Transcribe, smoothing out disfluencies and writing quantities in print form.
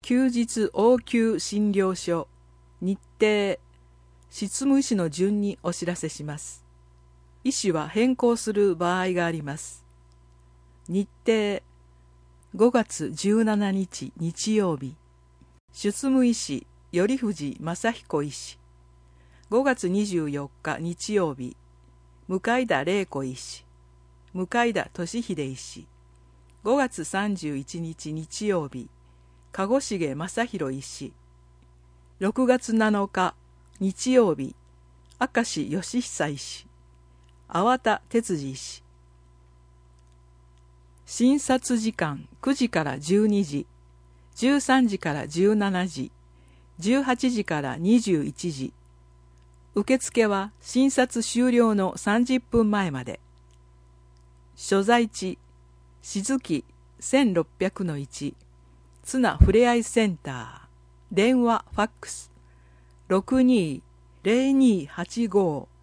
休日応急診療所日程執務医師の順にお知らせします。医師は変更する場合があります。日程5月17日日曜日、執務医師頼藤正彦医師。5月24日日曜日、向田玲子医師、向田俊秀医師。5月31日日曜日、籠重正弘医師。6月7日日曜日、明石義久医師、粟田哲司医師。診察時間9時から12時、13時から17時、18時から21時。受付は診察終了の30分前まで。所在地、静木1600-1、ツナふれあいセンター。電話ファックス、620285